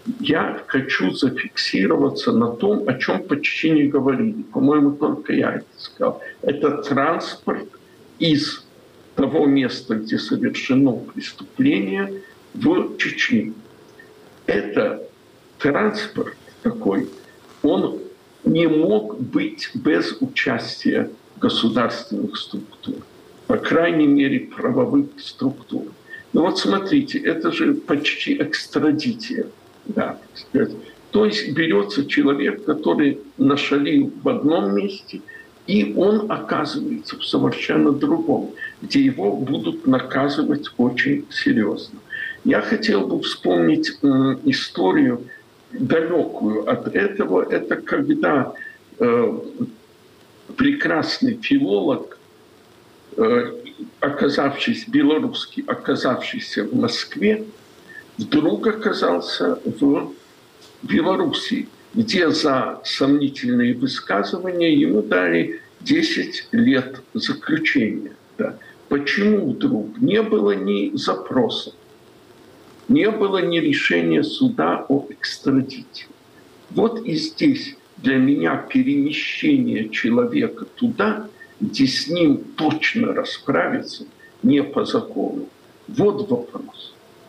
я хочу зафиксироваться на том, о чем почти не говорили. По-моему, только я это сказал. Это транспорт из того места, где совершено преступление, в Чечню. Это транспорт такой, он не мог быть без участия государственных структур, по крайней мере, правовых структур. Ну вот смотрите, это же почти экстрадиция. Да, так сказать. То есть берется человек, который нашалил в одном месте, и он оказывается в совершенно другом, где его будут наказывать очень серьезно. Я хотел бы вспомнить э, историю далекую от этого. Это когда э, прекрасный филолог, э, оказавшись белорусский, оказавшийся в Москве, вдруг оказался в Белоруссии, где за сомнительные высказывания ему дали десять лет заключения. Да. Почему вдруг? Не было ни запроса, не было ни решения суда о экстрадите. Вот и здесь для меня перемещение человека туда, где с ним точно расправиться, не по закону. Вот вопрос.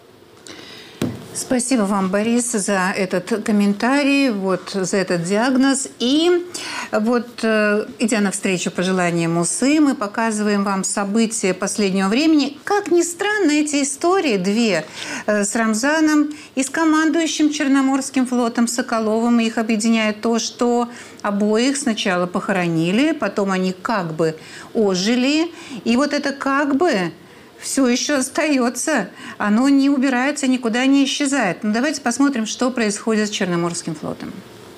Спасибо вам, Борис, за этот комментарий, вот, за этот диагноз. И вот, идя навстречу пожеланиям УСы, мы показываем вам события последнего времени. Как ни странно, эти истории, две, с Рамзаном и с командующим Черноморским флотом Соколовым, их объединяет то, что обоих сначала похоронили, потом они как бы ожили. И вот это как бы все еще остается, оно не убирается, никуда не исчезает. Но давайте посмотрим, что происходит с Черноморским флотом.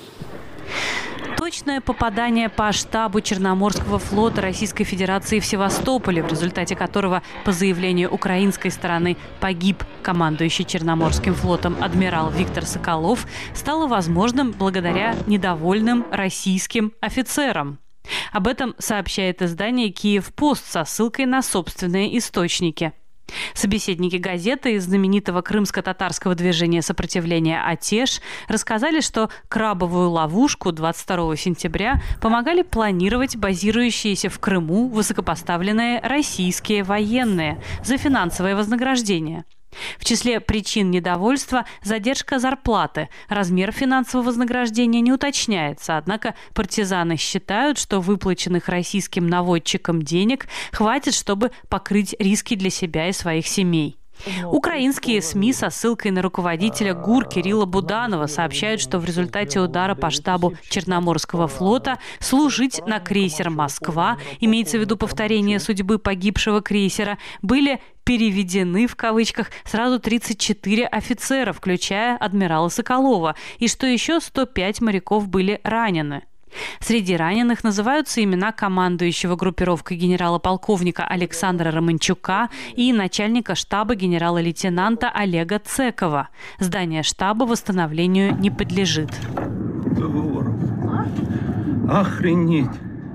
Точное попадание по штабу Черноморского флота Российской Федерации в Севастополе, в результате которого, по заявлению украинской стороны, погиб командующий Черноморским флотом адмирал Виктор Соколов, стало возможным благодаря недовольным российским офицерам. Об этом сообщает издание «Киев-Пост» со ссылкой на собственные источники. Собеседники газеты из знаменитого крымско-татарского движения сопротивления «Атеш» рассказали, что крабовую ловушку двадцать второго сентября помогали планировать базирующиеся в Крыму высокопоставленные российские военные за финансовое вознаграждение. В числе причин недовольства – задержка зарплаты. Размер финансового вознаграждения не уточняется, однако партизаны считают, что выплаченных российским наводчикам денег хватит, чтобы покрыть риски для себя и своих семей. Украинские СМИ со ссылкой на руководителя ГУР Кирилла Буданова сообщают, что в результате удара по штабу Черноморского флота служить на крейсер «Москва», имеется в виду повторение судьбы погибшего крейсера, были переведены в кавычках сразу тридцать четыре офицера, включая адмирала Соколова, и что еще сто пять моряков были ранены. Среди раненых называются имена командующего группировкой генерала-полковника Александра Романчука и начальника штаба генерала-лейтенанта Олега Цекова. Здание штаба восстановлению не подлежит. Договоров. Охренеть!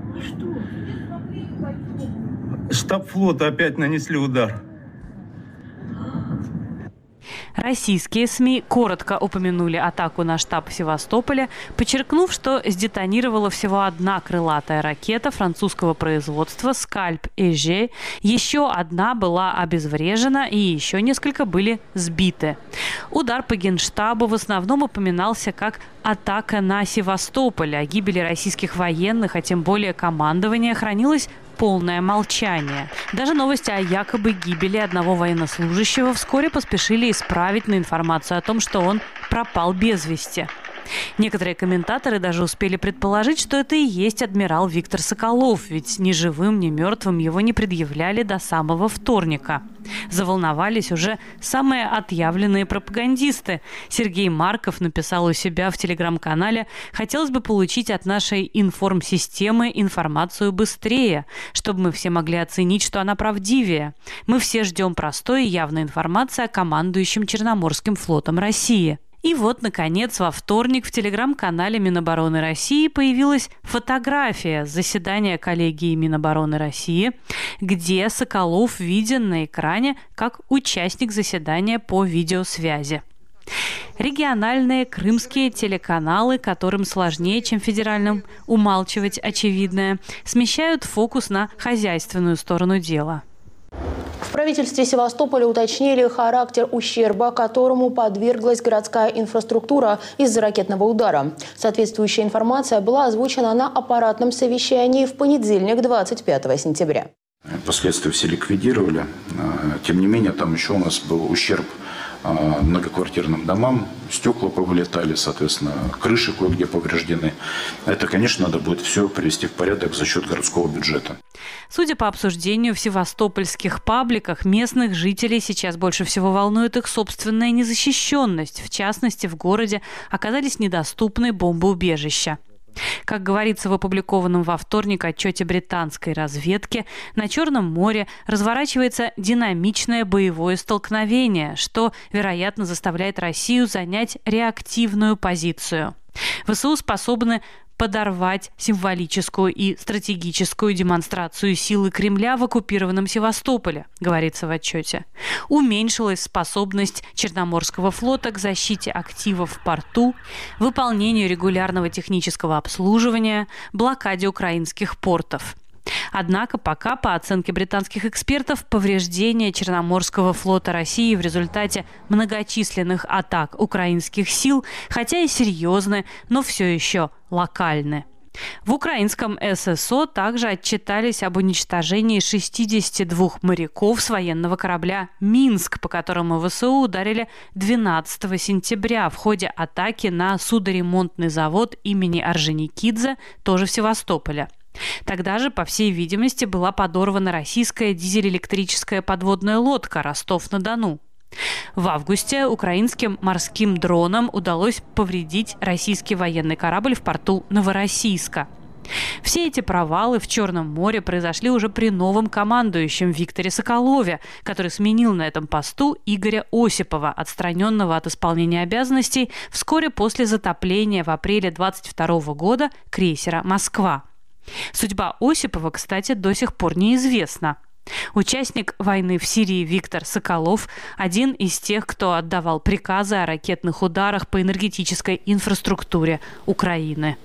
Штаб флота опять нанесли удар. Российские СМИ коротко упомянули атаку на штаб в Севастополе, подчеркнув, что сдетонировала всего одна крылатая ракета французского производства «Скальп-Эже», еще одна была обезврежена и еще несколько были сбиты. Удар по Генштабу в основном упоминался как атака на Севастополь. О гибели российских военных, а тем более командования, хранилось полное молчание. Даже новости о якобы гибели одного военнослужащего вскоре поспешили исправить на информацию о том, что он пропал без вести. Некоторые комментаторы даже успели предположить, что это и есть адмирал Виктор Соколов, ведь ни живым, ни мертвым его не предъявляли до самого вторника. Заволновались уже самые отъявленные пропагандисты. Сергей Марков написал у себя в телеграм-канале: «Хотелось бы получить от нашей информсистемы информацию быстрее, чтобы мы все могли оценить, что она правдивее. Мы все ждем простой и явной информации о командующем Черноморским флотом России». И вот, наконец, во вторник в телеграм-канале Минобороны России появилась фотография заседания коллегии Минобороны России, где Соколов виден на экране как участник заседания по видеосвязи. Региональные крымские телеканалы, которым сложнее, чем федеральным, умалчивать очевидное, смещают фокус на хозяйственную сторону дела. В правительстве Севастополя уточнили характер ущерба, которому подверглась городская инфраструктура из-за ракетного удара. Соответствующая информация была озвучена на аппаратном совещании в понедельник, двадцать пятого сентября. Последствия все ликвидировали. Тем не менее, там еще у нас был ущерб многоквартирным домам, стекла повылетали, соответственно, крыши кое-где повреждены. Это, конечно, надо будет все привести в порядок за счет городского бюджета. Судя по обсуждению в севастопольских пабликах, местных жителей сейчас больше всего волнует их собственная незащищенность. В частности, в городе оказались недоступны бомбоубежища. Как говорится в опубликованном во вторник отчете британской разведки, на Черном море разворачивается динамичное боевое столкновение, что, вероятно, заставляет Россию занять реактивную позицию. ВСУ способны подорвать символическую и стратегическую демонстрацию силы Кремля в оккупированном Севастополе, говорится в отчете. Уменьшилась способность Черноморского флота к защите активов в порту, выполнению регулярного технического обслуживания, блокаде украинских портов. Однако пока, по оценке британских экспертов, повреждения Черноморского флота России в результате многочисленных атак украинских сил, хотя и серьезны, но все еще локальны. В украинском ССО также отчитались об уничтожении шестидесяти двух моряков с военного корабля «Минск», по которому ВСУ ударили двенадцатого сентября в ходе атаки на судоремонтный завод имени Орджоникидзе, тоже в Севастополе. Тогда же, по всей видимости, была подорвана российская дизель-электрическая подводная лодка «Ростов-на-Дону». В августе украинским морским дронам удалось повредить российский военный корабль в порту Новороссийска. Все эти провалы в Черном море произошли уже при новом командующем Викторе Соколове, который сменил на этом посту Игоря Осипова, отстраненного от исполнения обязанностей вскоре после затопления в апреле двадцать второго года крейсера «Москва». Судьба Осипова, кстати, до сих пор неизвестна. Участник войны в Сирии Виктор Соколов – один из тех, кто отдавал приказы о ракетных ударах по энергетической инфраструктуре Украины.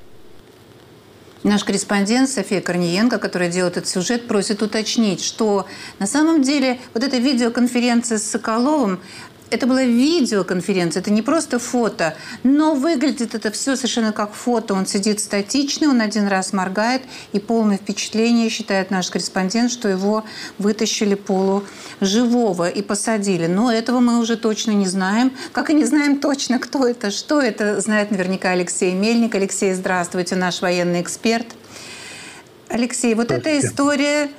Наш корреспондент София Корниенко, которая делает этот сюжет, просит уточнить, что на самом деле вот эта видеоконференция с Соколовым – это была видеоконференция, это не просто фото, но выглядит это все совершенно как фото. Он сидит статичный, он один раз моргает, и полное впечатление, считает наш корреспондент, что его вытащили полуживого и посадили. Но этого мы уже точно не знаем. Как и не знаем точно, кто это, что это, знает наверняка Алексей Мельник. Алексей, здравствуйте, наш военный эксперт. Алексей, вот эта история...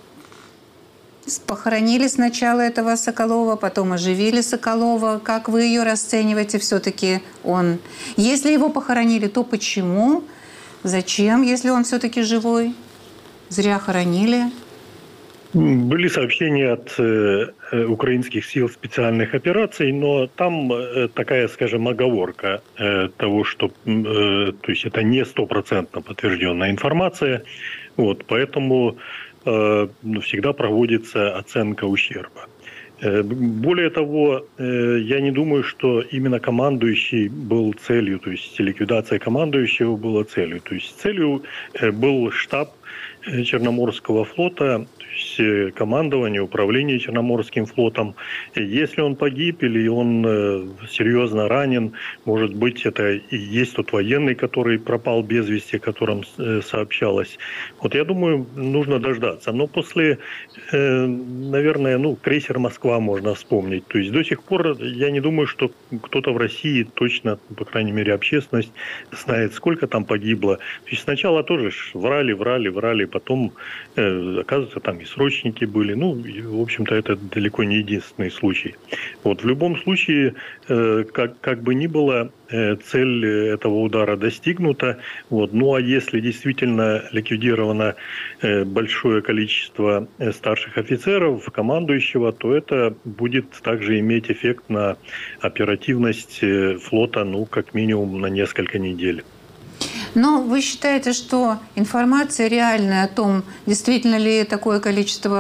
Похоронили сначала этого Соколова, потом оживили Соколова. Как вы ее расцениваете все-таки он? Если его похоронили, то почему? Зачем, если он все-таки живой? Зря хоронили. Были сообщения от э, украинских сил специальных операций, но там э, такая, скажем, оговорка э, того, что э, то есть это не стопроцентно подтвержденная информация. Вот, поэтому э, всегда проводится оценка ущерба. Э, более того, э, я не думаю, что именно командующий был целью, то есть ликвидация командующего была целью. То есть целью э, был штаб Черноморского флота, то есть командование, управление Черноморским флотом. Если он погиб или он серьезно ранен, может быть, это и есть тот военный, который пропал без вести, о котором сообщалось. Вот я думаю, нужно дождаться. Но после, наверное, ну, крейсер «Москва» можно вспомнить. То есть до сих пор я не думаю, что кто-то в России точно, по крайней мере, общественность знает, сколько там погибло. То есть сначала тоже врали, врали, врали, потом, э, оказывается, там и срочники были. Ну, и, в общем-то, это далеко не единственный случай. Вот в любом случае, э, как, как бы ни было, э, цель этого удара достигнута. Вот. Ну, а если действительно ликвидировано э, большое количество э, старших офицеров, командующего, то это будет также иметь эффект на оперативность э, флота, ну, как минимум на несколько недель. Но вы считаете, что информация реальная о том, действительно ли такое количество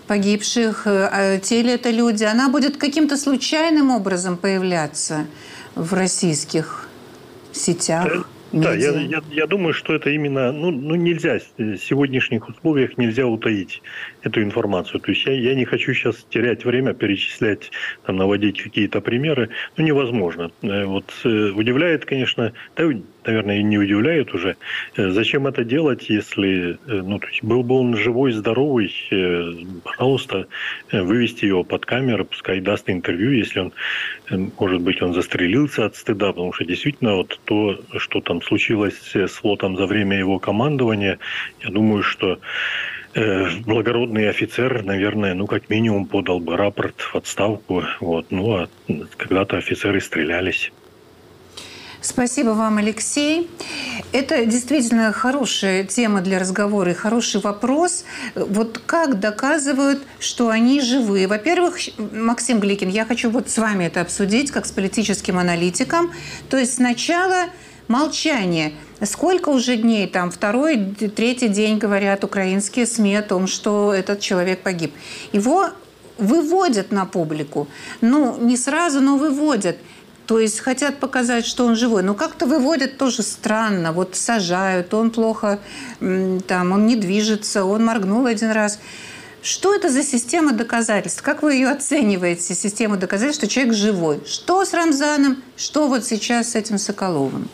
погибших, те ли это люди, она будет каким-то случайным образом появляться в российских сетях? Да, я, я, я думаю, что это именно, ну, ну нельзя, в сегодняшних условиях нельзя утаить эту информацию. То есть я, я не хочу сейчас терять время, перечислять, там, наводить какие-то примеры. Ну, невозможно. Вот удивляет, конечно, да, наверное, и не удивляет уже, зачем это делать, если, ну, то есть был бы он живой, здоровый, пожалуйста, вывести его под камеру, пускай даст интервью, если он, может быть, он застрелился от стыда, потому что действительно вот то, что там случилось с флотом за время его командования, я думаю, что э, благородный офицер, наверное, ну, как минимум подал бы рапорт в отставку. Вот. Ну, а когда-то офицеры стрелялись. Спасибо вам, Алексей. Это действительно хорошая тема для разговора и хороший вопрос. Вот как доказывают, что они живы? Во-первых, Максим Гликин, я хочу вот с вами это обсудить, как с политическим аналитиком. То есть сначала молчание. Сколько уже дней, там второй, третий день говорят украинские СМИ о том, что этот человек погиб. Его выводят на публику. Ну, не сразу, но выводят. То есть хотят показать, что он живой. Но как-то выводят тоже странно. Вот сажают, он плохо, там, он не движется, он моргнул один раз. Что это за система доказательств? Как вы ее оцениваете, систему доказательств, что человек живой? Что с Рамзаном, что вот сейчас с этим Соколовым?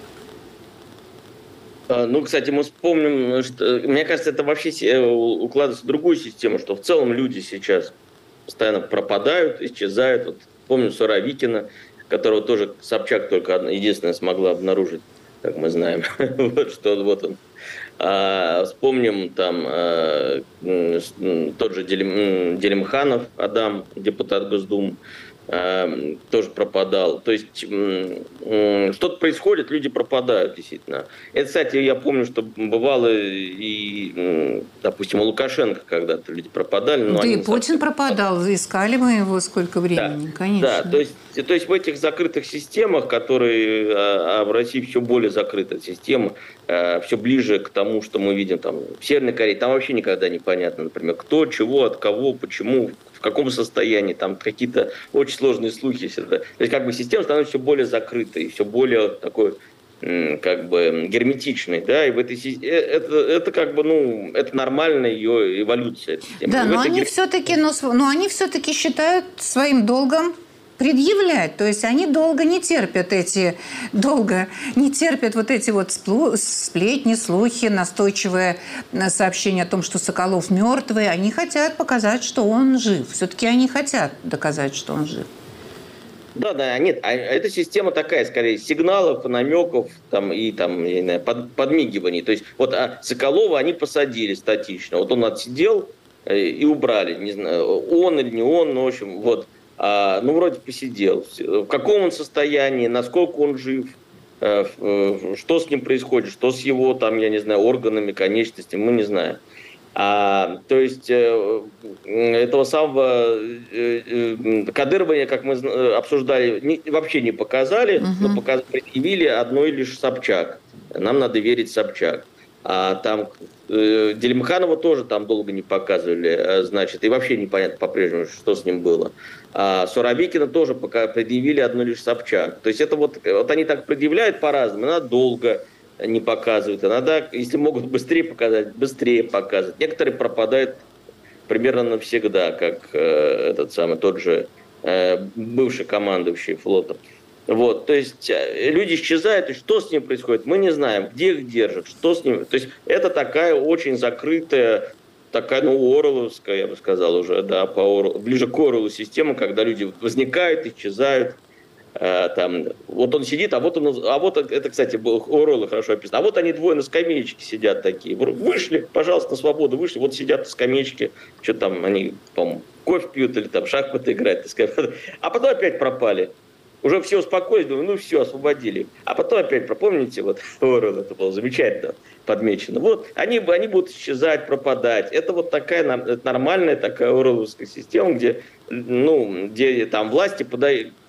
Ну, кстати, мы вспомним, что, мне кажется, это вообще укладывается в другую систему, что в целом люди сейчас постоянно пропадают, исчезают. Вот, помню Суровикина, которого тоже Собчак только одна, единственная смогла обнаружить, как мы знаем, вот, что вот он. А, вспомним там а, тот же Делим, Делимханов Адам, депутат Госдумы, а, тоже пропадал. То есть что-то происходит, люди пропадают действительно. Это, кстати, я помню, что бывало и, допустим, у Лукашенко когда-то люди пропадали. Но да и Путин совсем... пропадал, искали мы его сколько времени, да, конечно. Да, то есть, то есть в этих закрытых системах, которые, а в России все более закрытая система, все ближе к тому, что мы видим там в Северной Корее, там вообще никогда не понятно, например, кто, чего, от кого, почему, в каком состоянии, там какие-то очень сложные слухи всегда. То есть как бы система становится все более закрытой, все более такой как бы герметичной, да, и в этой это, это как бы, ну, это нормальная ее эволюция. Да, но они, гер... все-таки, но, но они все-таки считают своим долгом предъявлять. То есть они долго не терпят эти, долго не терпят вот эти вот сплетни, слухи, настойчивое сообщение о том, что Соколов мертвый. Они хотят показать, что он жив. Все-таки они хотят доказать, что он жив. Да, да, нет, а эта система такая, скорее, сигналов, намеков там, и там, я не знаю, под, подмигиваний. То есть вот а Соколова они посадили статично. Вот он отсидел и убрали. Не знаю, он или не он, ну, в общем, вот. А, ну, вроде посидел. В каком он состоянии, насколько он жив, э, э, что с ним происходит, что с его, там, я не знаю, органами, конечностями, мы не знаем. А, то есть э, этого самого э, э, Кадырова, как мы обсуждали, не, вообще не показали, uh-huh. но показ, предъявили одной лишь Собчак. Нам надо верить Собчак. А там э, Делимханова тоже там долго не показывали, значит, и вообще непонятно по-прежнему, что с ним было. А Суровикина тоже пока предъявили одну лишь Собчак. То есть это вот, вот они так предъявляют по-разному, иногда долго не показывают, иногда, если могут быстрее показать, быстрее показывают. Некоторые пропадают примерно навсегда, как э, этот самый, тот же э, бывший командующий флотом. Вот, то есть люди исчезают, и что с ним происходит, мы не знаем, где их держат, что с ним. То есть это такая очень закрытая, такая, ну, Оруэлловская, я бы сказал уже, да, по Оруэллу, ближе к Оруэллу система, когда люди возникают, исчезают. Э, там, вот он сидит, а вот он, а вот это, кстати, Оруэллу хорошо описано. А вот они двое на скамеечке сидят такие. Вышли, пожалуйста, на свободу, вышли, вот сидят на скамеечке, что там, они, по-моему, кофе пьют или там шахматы играют, а потом опять пропали. Уже все успокоились, думаю, ну все, освободили. А потом опять, помните, вот Оруэлл, это было замечательно подмечено. Вот, они, они будут исчезать, пропадать. Это вот такая нормальная такая оруэлловская система, где, ну, где там власти подают,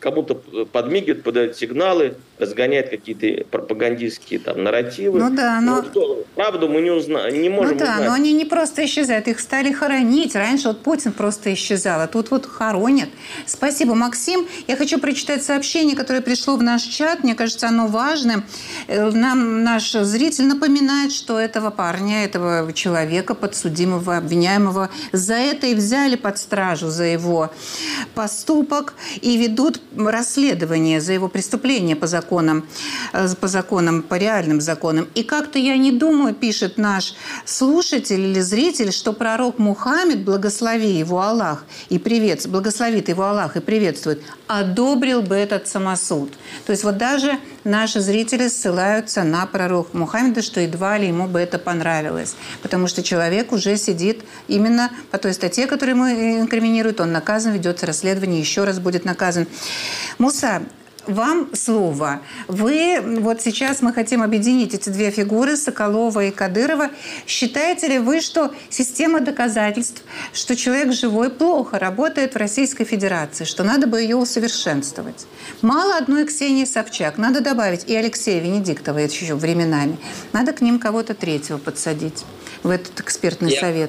кому-то подмигивает, подает сигналы, разгоняет какие-то пропагандистские там нарративы. Ну да, но... но правду мы не, узна... не можем ну да, узнать. Но они не просто исчезают, их стали хоронить. Раньше вот Путин просто исчезал, а тут вот хоронят. Спасибо, Максим. Я хочу прочитать сообщение, которое пришло в наш чат. Мне кажется, оно важным. Нам наш зритель напоминает, что этого парня, этого человека, подсудимого, обвиняемого, за это и взяли под стражу, за его поступок, и ведут расследование за его преступление по законам, по законам, по реальным законам. И как-то я не думаю, пишет наш слушатель или зритель, что пророк Мухаммед, благослови его Аллах и привет, благословит его Аллах и приветствует, одобрил бы этот самосуд. То есть вот даже наши зрители ссылаются на пророка Мухаммеда, что едва ли ему бы это понравилось. Потому что человек уже сидит именно по той статье, которую ему инкриминируют, он наказан, ведется расследование, еще раз будет наказан. Муса, вам слово. Вы, вот сейчас мы хотим объединить эти две фигуры, Соколова и Кадырова. Считаете ли вы, что система доказательств, что человек живой плохо работает в Российской Федерации, что надо бы ее усовершенствовать? Мало одной Ксении Собчак, надо добавить и Алексея Венедиктова еще временами. Надо к ним кого-то третьего подсадить в этот экспертный я, совет.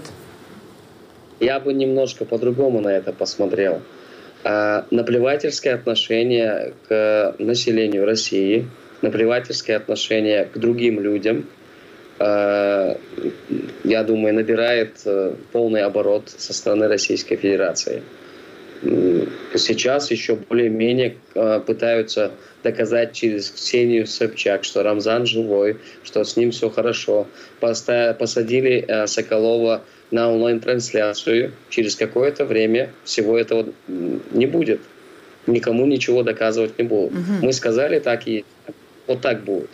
Я бы немножко по-другому на это посмотрел. Наплевательское отношение к населению России, наплевательское отношение к другим людям, я думаю, набирает полный оборот со стороны Российской Федерации. Сейчас еще более-менее пытаются доказать через Ксению Собчак, что Рамзан живой, что с ним все хорошо. Посадили Соколова на онлайн-трансляцию. Через какое-то время всего этого не будет. Никому ничего доказывать не будут. Угу. Мы сказали так и вот так будет.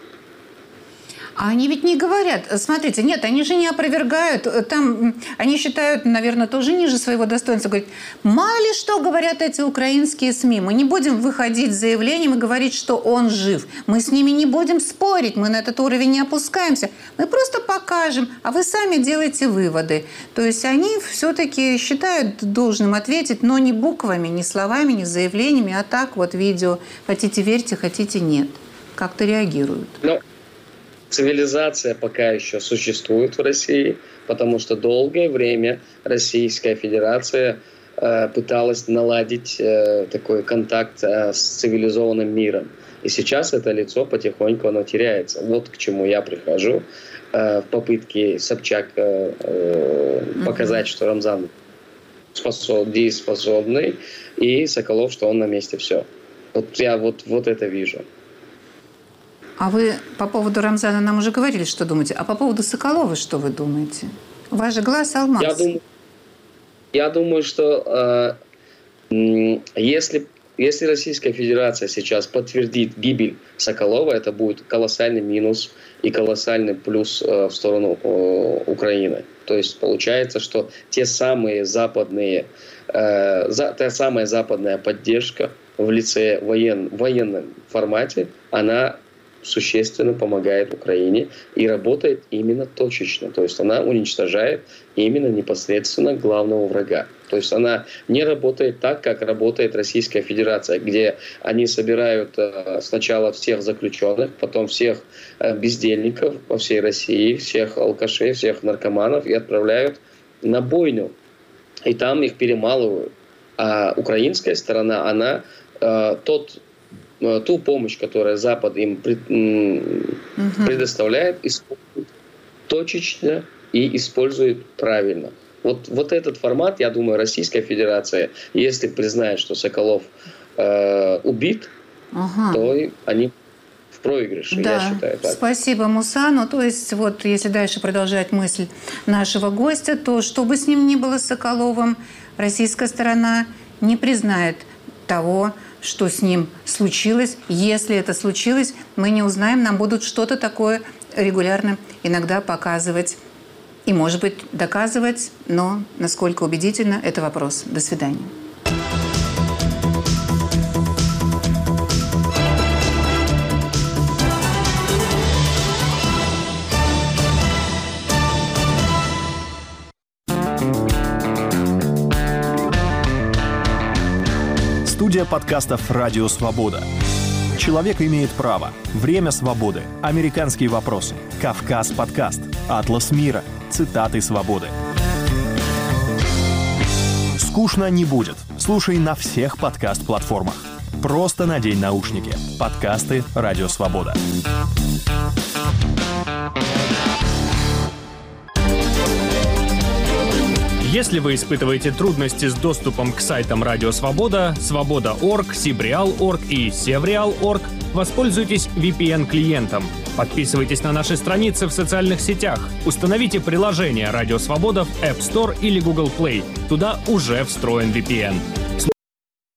А они ведь не говорят. Смотрите, нет, они же не опровергают. Там они считают, наверное, тоже ниже своего достоинства. Говорят, мало ли что говорят эти украинские СМИ. Мы не будем выходить с заявлением и говорить, что он жив. Мы с ними не будем спорить. Мы на этот уровень не опускаемся. Мы просто покажем, а вы сами делаете выводы. То есть они все-таки считают должным ответить, но не буквами, не словами, не заявлениями, а так вот видео. Хотите верьте, хотите нет. Как-то реагируют. Но... Цивилизация пока еще существует в России, потому что долгое время Российская Федерация э, пыталась наладить э, такой контакт э, с цивилизованным миром. И сейчас это лицо потихоньку оно теряется. Вот к чему я прихожу э, в попытке Собчак э, э, показать, что Рамзан способ, дееспособный, и Соколов, что он на месте все. Вот я вот, вот это вижу. А вы по поводу Рамзана нам уже говорили, что думаете. А по поводу Соколова что вы думаете? У вас же глаз алмаз. Я думаю, я думаю что э, если, если Российская Федерация сейчас подтвердит гибель Соколова, это будет колоссальный минус и колоссальный плюс э, в сторону э, Украины. То есть получается, что те самые западные, э, за, та самая западная поддержка в лице воен, военном формате, она существенно помогает Украине и работает именно точечно. То есть она уничтожает именно непосредственно главного врага. То есть она не работает так, как работает Российская Федерация, где они собирают сначала всех заключенных, потом всех бездельников по всей России, всех алкашей, всех наркоманов и отправляют на бойню. И там их перемалывают. А украинская сторона, она тот ту помощь, которую Запад им предоставляет, использует точечно и использует правильно. Вот, вот этот формат, я думаю, Российская Федерация, если признает, что Соколов э, убит, ага. то они в проигрыше, да. я считаю так. Спасибо, Муса. Ну, то есть, вот если дальше продолжать мысль нашего гостя, то что бы с ним ни было, с Соколовым, российская сторона не признает того, что с ним случилось. Если это случилось, мы не узнаем, нам будут что-то такое регулярно иногда показывать и, может быть, доказывать, но насколько убедительно – это вопрос. До свидания. Студия подкастов «Радио Свобода». «Человек имеет право», «Время свободы», «Американские вопросы», «Кавказ подкаст», «Атлас мира», «Цитаты свободы». Скучно не будет. Слушай на всех подкаст-платформах. Просто надень наушники. Подкасты «Радио Свобода». Если вы испытываете трудности с доступом к сайтам Радио Свобода, Свобода точка орг, Сибриал точка орг и Севриал точка орг, воспользуйтесь ви пи эн-клиентом. Подписывайтесь на наши страницы в социальных сетях. Установите приложение Радио Свобода в App Store или Google Play. Туда уже встроен ви пи эн.